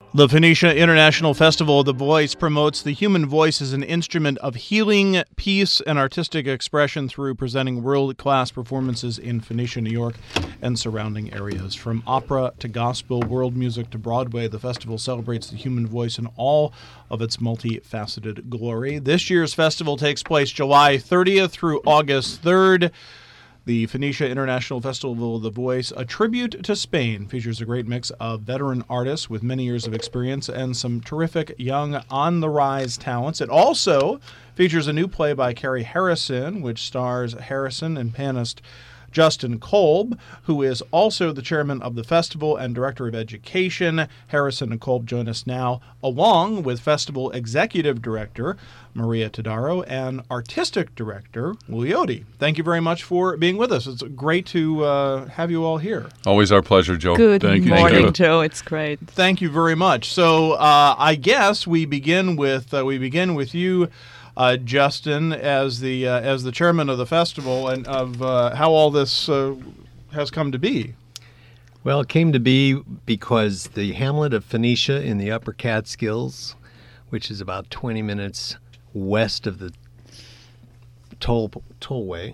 The Phoenicia International Festival of the Voice promotes the human voice as an instrument of healing, peace, and artistic expression through presenting world-class performances in Phoenicia, New York, and surrounding areas. From opera to gospel, world music to Broadway, the festival celebrates the human voice in all of its multifaceted glory. This year's festival takes place July 30th through August 3rd. The Phoenicia International Festival of the Voice, a tribute to Spain, features a great mix of veteran artists with many years of experience and some terrific young on-the-rise talents. It also features a new play by Carrie Harrison, which stars Harrison and pianist Justin Kolb, who is also the chairman of the festival and director of education. Harrison and Kolb join us now, along with festival executive director Maria Todaro and artistic director Louis Odi. Thank you very much for being with us. It's great to have you all here. Always our pleasure, Joe. Good Thank you. morning, Joe. It's great. Thank you very much. So I guess we begin with you. Justin, as the chairman of the festival, and of how all this has come to be. Well, it came to be because the hamlet of Phoenicia in the Upper Catskills, which is about 20 minutes west of the thruway,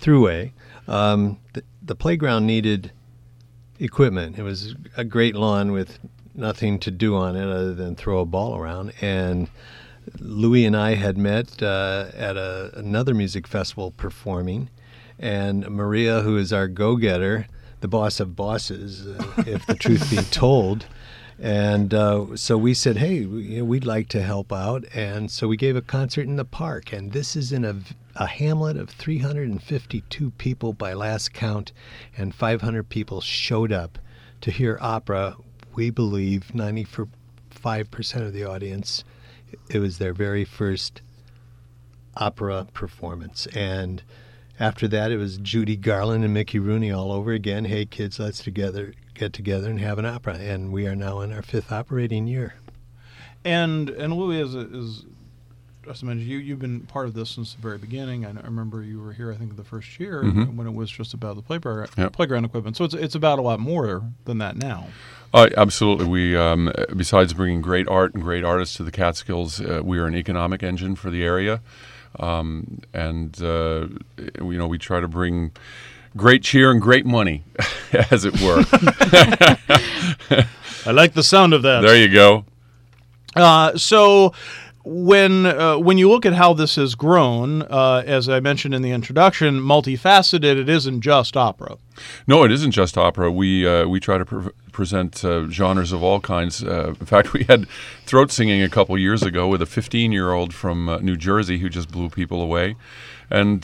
the playground needed equipment. It was a great lawn with nothing to do on it other than throw a ball around, and Louis and I had met at another music festival performing, and Maria, who is our go-getter, the boss of bosses, if the truth be told, and so we said, hey, we'd like to help out, and so we gave a concert in the park, and this is in a hamlet of 352 people by last count, and 500 people showed up to hear opera. We believe 95% of the audience, it was their very first opera performance. And after that, it was Judy Garland and Mickey Rooney all over again. Hey, kids, let's get together and have an opera. And we are now in our 5th operating year. And Louis, as I mentioned, you've been part of this since the very beginning. I remember you were here, I think, the first year when it was just about the playground equipment. So it's about a lot more than that now. Absolutely. We, besides bringing great art and great artists to the Catskills, we are an economic engine for the area, and we try to bring great cheer and great money, as it were. I like the sound of that. There you go. So when you look at how this has grown, as I mentioned in the introduction, multifaceted, it isn't just opera. No, it isn't just opera. We try to present genres of all kinds. In fact, we had throat singing a couple years ago with a 15-year-old from New Jersey who just blew people away, and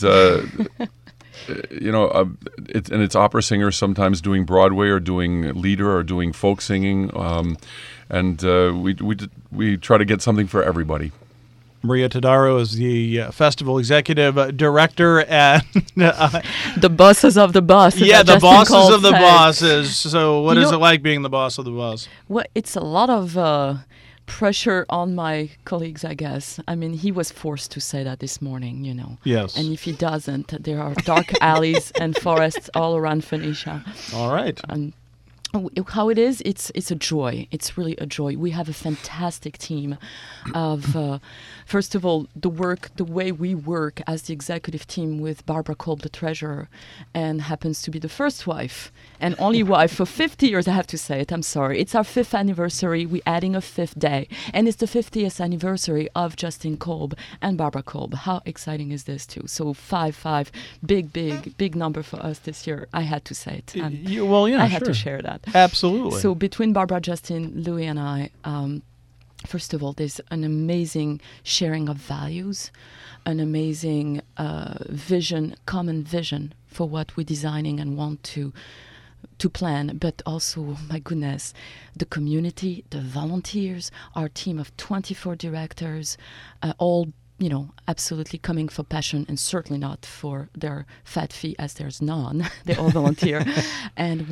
it's opera singers sometimes doing Broadway or doing lieder or doing folk singing. And we try to get something for everybody. Maria Todaro is the festival executive director and the bosses of the bosses. Yeah, the Justin bosses Kolb of the said. Bosses. So what is it like being the boss of the boss? Well, it's a lot of pressure on my colleagues, I guess. I mean, he was forced to say that this morning, Yes. And if he doesn't, there are dark alleys and forests all around Phoenicia. All right. And how it is, it's a joy. It's really a joy. We have a fantastic team of, first of all, the way we work as the executive team with Barbara Kolb, the treasurer, and happens to be the first wife and only wife for 50 years, I have to say it. I'm sorry. It's our 5th anniversary. We're adding a 5th day. And it's the 50th anniversary of Justin Kolb and Barbara Kolb. How exciting is this, too? So 5, big number for us this year. I had to say it. I had to share that. Absolutely. So between Barbara, Justin, Louis, and I, first of all, there's an amazing sharing of values, an amazing common vision for what we're designing and want to plan, but also, my goodness, the community, the volunteers, our team of 24 directors, all absolutely coming for passion and certainly not for their fat fee, as there's none. They all volunteer. And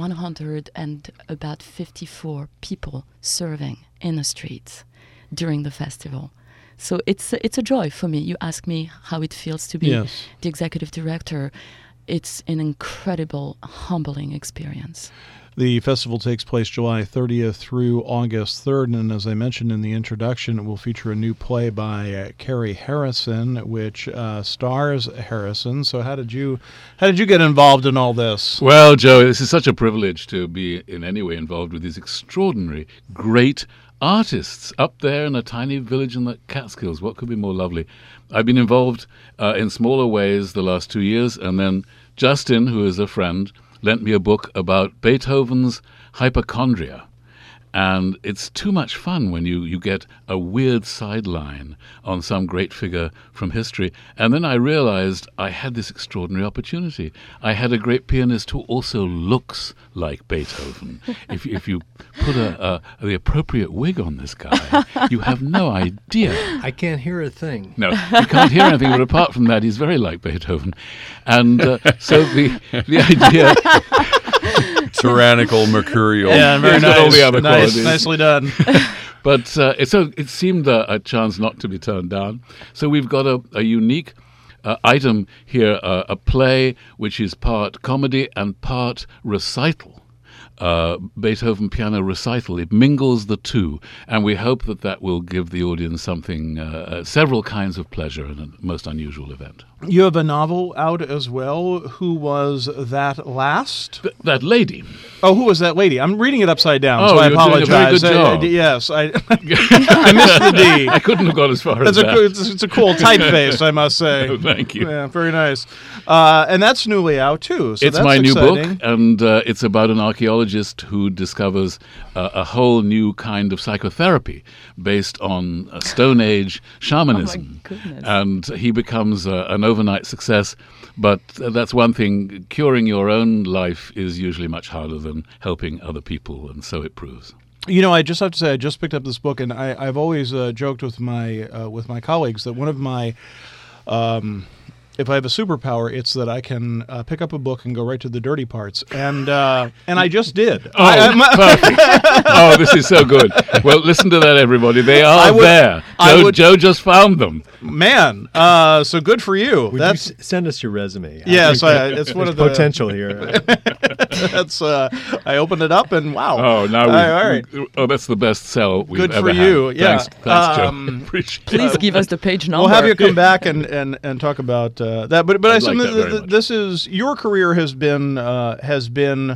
54 people serving in the streets during the festival. So it's a joy for me. You ask me how it feels to be the executive director. it's an incredible, humbling experience. The festival takes place July 30th through August 3rd, and as I mentioned in the introduction, it will feature a new play by Carrie Harrison, which stars Harrison. So how did you get involved in all this? Well, Joe, this is such a privilege to be in any way involved with these extraordinary, great artists up there in a tiny village in the Catskills. What could be more lovely? I've been involved in smaller ways the last 2 years, and then Justin, who is a friend, lent me a book about Beethoven's hypochondria. And it's too much fun when you get a weird sideline on some great figure from history. And then I realized I had this extraordinary opportunity. I had a great pianist who also looks like Beethoven. If you put the appropriate wig on this guy, you have no idea. I can't hear a thing. No, you can't hear anything, but apart from that, he's very like Beethoven. And so the idea... Tyrannical, mercurial. Yeah, very Got all nice. the other qualities. Nicely done. But it seemed a chance not to be turned down. So we've got a unique item here, a play which is part comedy and part recital. Beethoven piano recital. It mingles the two, and we hope that will give the audience something, several kinds of pleasure in a most unusual event. You have a novel out as well. Who was that last? That lady. Oh, who was that lady? I'm reading it upside down, Oh, so I you're doing a apologize. very good job. Yes, I missed the D. I couldn't have gone as far as That's that. it's a cool typeface, I must say. Oh, thank you. Yeah, very nice. And that's newly out too. So It's that's my new exciting. book, and it's about an archaeologist who discovers a whole new kind of psychotherapy based on Stone Age shamanism. Oh, my goodness. And he becomes an overnight success. But that's one thing. Curing your own life is usually much harder than helping other people, and so it proves. You know, I just have to say, I just picked up this book, and I've always joked with my colleagues that one of my if I have a superpower, it's that I can pick up a book and go right to the dirty parts, and I just did. Perfect. Oh, this is so good. Well, listen to that, everybody. They are there. Joe just found them. Man, so good for you. Would That's you send us your resume? yes, think it's one of the potential here. That's I opened it up and wow. Oh, now all right. Oh, that's the best sell we've Good ever for had. you. Yeah. Thanks, Joe. Appreciate it. Please give us the page number. We'll have you come back and talk about that. But I I'd assume like that very much. this is your career has been as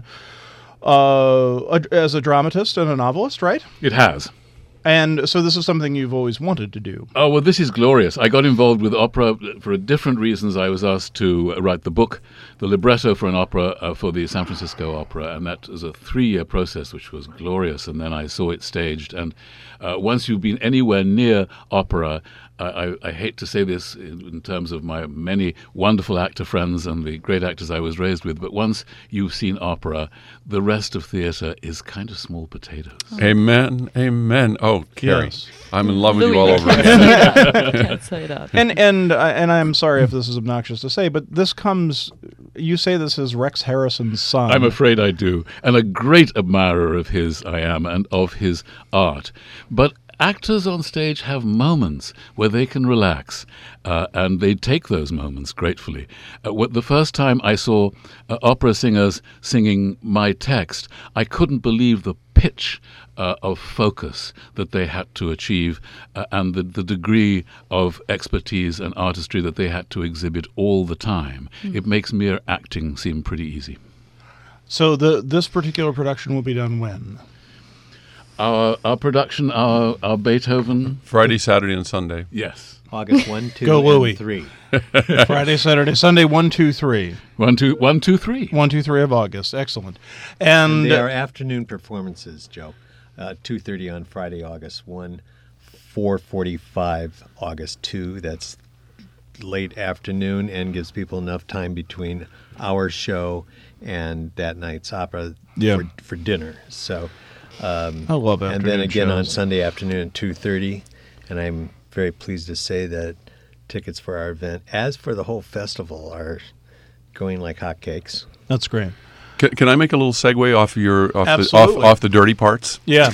a dramatist and a novelist, right? It has. And so this is something you've always wanted to do. Oh, well, this is glorious. I got involved with opera for different reasons. I was asked to write the book, the libretto for an opera for the San Francisco Opera, and that was a 3-year process, which was glorious. And then I saw it staged. And once you've been anywhere near opera, I hate to say this in terms of my many wonderful actor friends and the great actors I was raised with, but once you've seen opera, the rest of theater is kind of small potatoes. Amen. Amen. Oh, Carrie, Yes. I'm in love with you Louis, all you over can't again. say that. You can't say that. And I'm sorry if this is obnoxious to say, but this comes. You say this is Rex Harrison's son. I'm afraid I do. And a great admirer of his I am, and of his art. But actors on stage have moments where they can relax, and they take those moments gratefully. The first time I saw opera singers singing my text, I couldn't believe the pitch of focus that they had to achieve, and the degree of expertise and artistry that they had to exhibit all the time. It makes mere acting seem pretty easy. So this particular production will be done when? Our production, our Beethoven. Friday, Saturday, and Sunday. Yes. August 1, 2, Go, Louis. and 3. Friday, Saturday, Sunday, 1, 2, 3. 1, 2, 3. 1, 2, 3 of August. Excellent. And They are afternoon performances, Joe. 2:30 on Friday, August 1, 4:45 August 2. That's late afternoon and gives people enough time between our show and that night's opera for dinner. So I love afternoon and then again on shows. Sunday afternoon at 2:30. And I'm very pleased to say that tickets for our event, as for the whole festival, are going like hotcakes. That's great. Can I make a little segue off Absolutely. off the dirty parts? Yeah.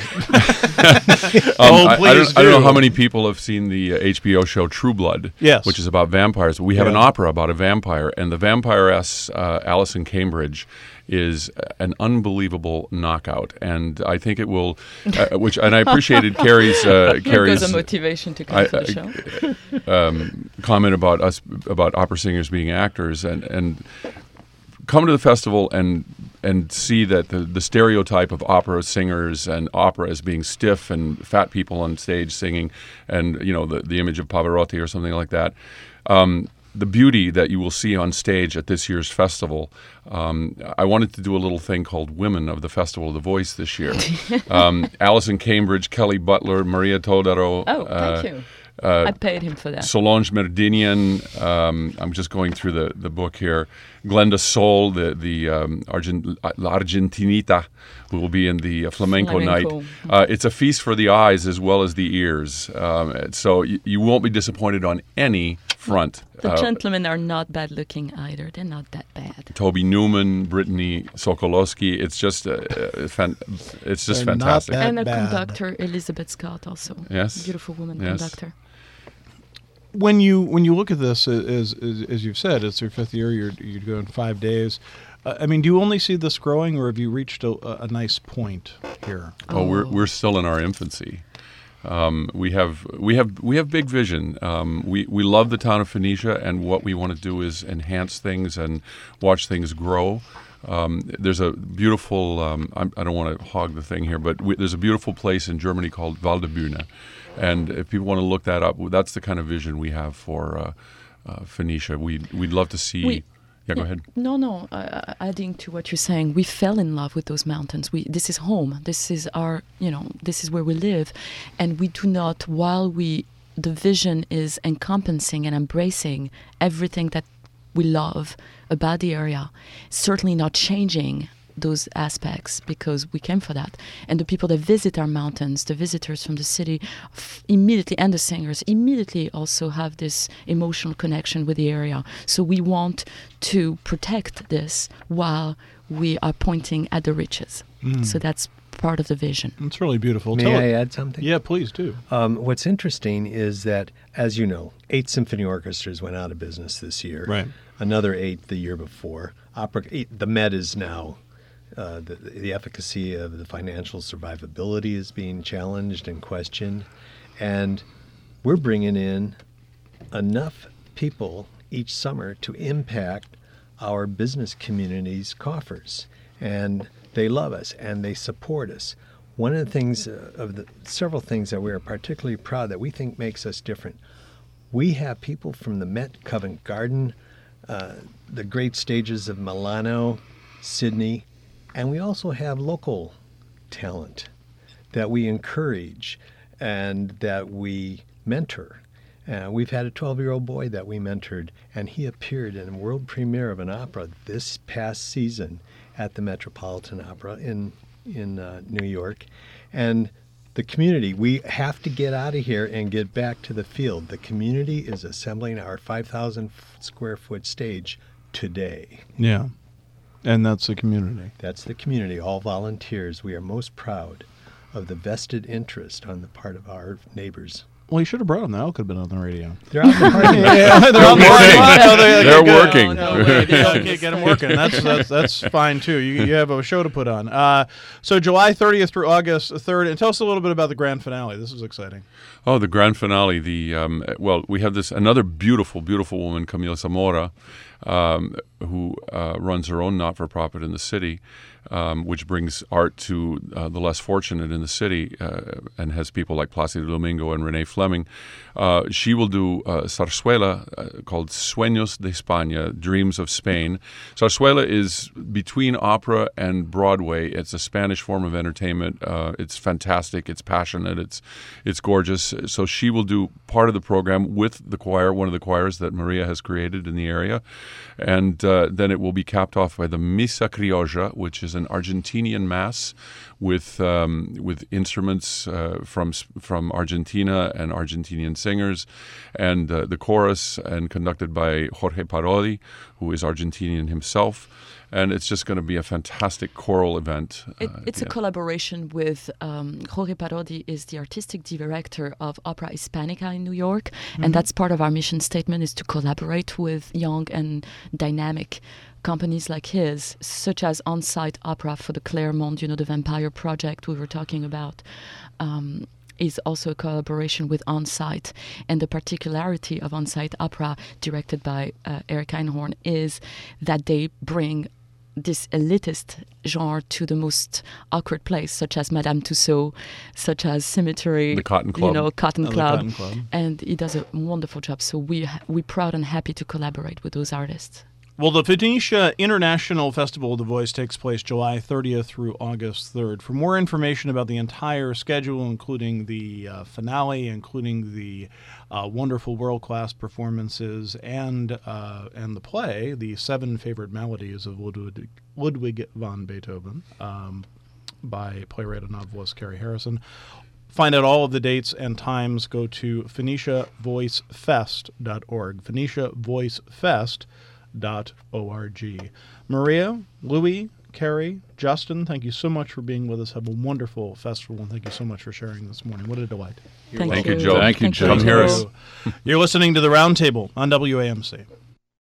I Please don't know how many people have seen the HBO show True Blood, Yes. which is about vampires. We have an Yeah. opera about a vampire, and the vampiress Alison Cambridge is an unbelievable knockout, and I think it will. And I appreciated Carrie's There's a motivation to come to the show. comment about opera singers being actors, and come to the festival and see that the stereotype of opera singers and opera as being stiff and fat people on stage singing, and the image of Pavarotti or something like that. The beauty that you will see on stage at this year's festival. I wanted to do a little thing called Women of the Festival of the Voice this year. Alison Cambridge, Kelly Butler, Maria Todaro. Oh, thank you. I paid him for that. Solange Merdinian. I'm just going through the book here. Glenda Sol, the Argentinita, who will be in the flamenco night. It's a feast for the eyes as well as the ears. So you won't be disappointed on any front. The gentlemen are not bad looking either. They're not that bad. Toby Newman, Brittany Sokolowski. It's just fantastic. Not that And a bad. conductor, Elizabeth Scott, also. Yes. Beautiful woman Yes. conductor. When you look at this, as you've said, it's your 5th year. You're going 5 days. I mean, do you only see this growing, or have you reached a nice point here? Oh, we're still in our infancy. We have big vision. We love the town of Phoenicia, and what we want to do is enhance things and watch things grow. There's a beautiful. I don't want to hog the thing here, but there's a beautiful place in Germany called Waldebühne, and if people want to look that up, that's the kind of vision we have for Phoenicia. We'd love to see. Go ahead. No. Adding to what you're saying, we fell in love with those mountains. This is home. This is our, this is where we live, and we do not. While the vision is encompassing and embracing everything that we love about the area, certainly not changing those aspects, because we came for that. And the people that visit our mountains, the visitors from the city, immediately, and the singers immediately also have this emotional connection with the area. So we want to protect this while we are pointing at the riches. So that's part of the vision. It's really beautiful. May I add something? Yeah, please do. What's interesting is that, as you know, 8 symphony orchestras went out of business this year. Right. Another 8 the year before. The Met is now... the efficacy of the financial survivability is being challenged and questioned. And we're bringing in enough people each summer to impact our business community's coffers. And they love us and they support us. One of the things, several things that we are particularly proud that we think makes us different, we have people from the Met, Covent Garden, the great stages of Milano, Sydney, and we also have local talent that we encourage and that we mentor. We've had a 12-year-old boy that we mentored, and he appeared in a world premiere of an opera this past season at the Metropolitan Opera in New York. And the community, we have to get out of here and get back to the field. The community is assembling our 5,000 square foot stage today. Yeah. And that's the community. That's the community, all volunteers. We are most proud of the vested interest on the part of our neighbors. Well, you should have brought them. They all could have been on the radio. They're out in the parking lot. Yeah, they're on the parking lot. No, They're working. Get them working. That's fine too. You have a show to put on. So July 30th through August 3rd, and tell us a little bit about the grand finale. This is exciting. Oh, the grand finale. We have another beautiful, beautiful woman, Camila Zamora, who runs her own not-for-profit in the city, which brings art to the less fortunate in the city, and has people like Plácido Domingo and Renee Fleming. She will do Zarzuela called Sueños de España, Dreams of Spain. Zarzuela is between opera and Broadway. It's a Spanish form of entertainment. It's fantastic. It's passionate. It's gorgeous. So she will do part of the program with the choir, one of the choirs that Maria has created in the area. And then it will be capped off by the Missa Criolla, which is an Argentinian mass with instruments from Argentina and Argentinian singers, and the chorus, and conducted by Jorge Parodi, who is Argentinian himself. And it's just going to be a fantastic choral event. It's a collaboration with Jorge Parodi is the artistic director of Opera Hispanica in New York, and that's part of our mission statement, is to collaborate with young and dynamic companies like his, such as On-Site Opera for the Claremont, the Vampire project we were talking about. Is also a collaboration with On-Site. And the particularity of On-Site Opera, directed by Eric Einhorn, is that they bring this elitist genre to the most awkward place, such as Madame Tussauds, such as Cemetery, the Cotton Club. Cotton The Club. Cotton Club. And he does a wonderful job. So we're proud and happy to collaborate with those artists. Well, the Phoenicia International Festival of the Voice takes place July 30th through August 3rd. For more information about the entire schedule, including the finale, including the wonderful world-class performances, and the play, The Seven Favorite Melodies of Ludwig van Beethoven, by playwright and novelist Carrie Harrison. Find out all of the dates and times. Go to PhoeniciaVoiceFest.org. PhoeniciaVoiceFest.org. Maria, Louis, Carrie, Justin, thank you so much for being with us. Have a wonderful festival, and thank you so much for sharing this morning. What a delight. Thank Thank you, Joe. Thank you, Joe. Come hear us. You're listening to The Roundtable on WAMC.